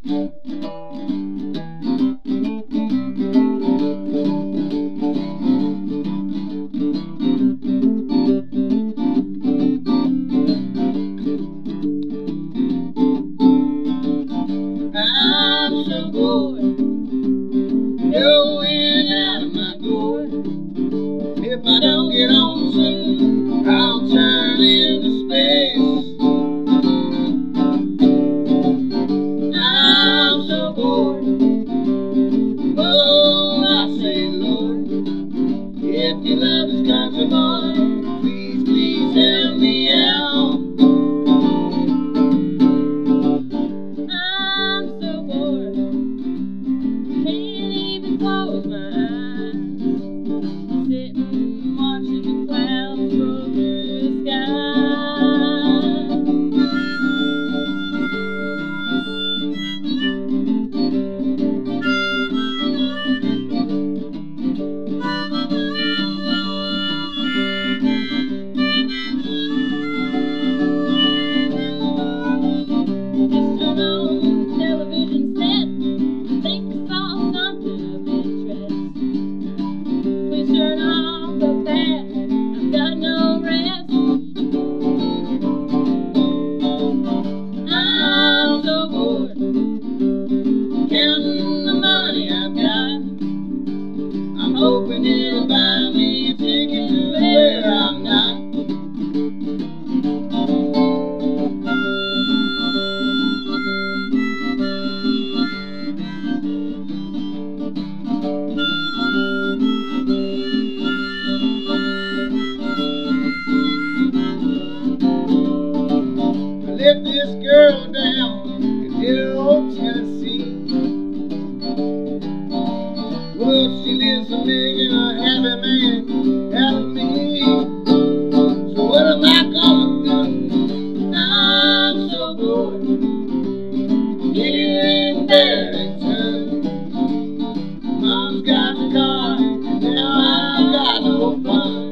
I'm so bored, going out of my door. If I don't get home soon, I'll turn into space. I'm so bored, oh, I say, Lord, if your love is country boy, please, please help me out. I'm so bored, can't even close my eyes, sitting watching the clouds roll through the sky. Just turn on the television set, think I saw something of interest. Please turn off the past, I've got no rest. I'm so bored, counting the money I've got. I'm hoping it'll buy me a ticket to where I'm not. Let this girl down in dear old Tennessee. Well, she lives a making a happy man out of me. So what am I gonna do? I'm so bored here in Barrington. Mom's got the car, and now I've got no fun.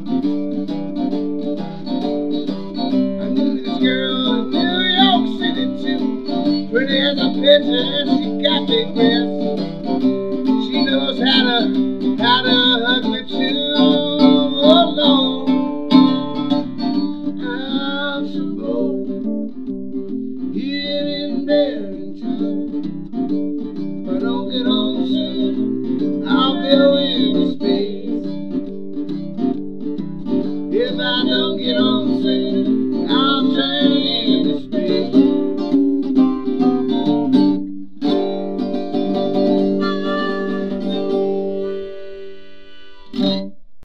I knew this girl in New York City too, pretty as a picture, and she got big breasts. She knows how to hug me too. Oh Lord, I'm so bored here in Barrington.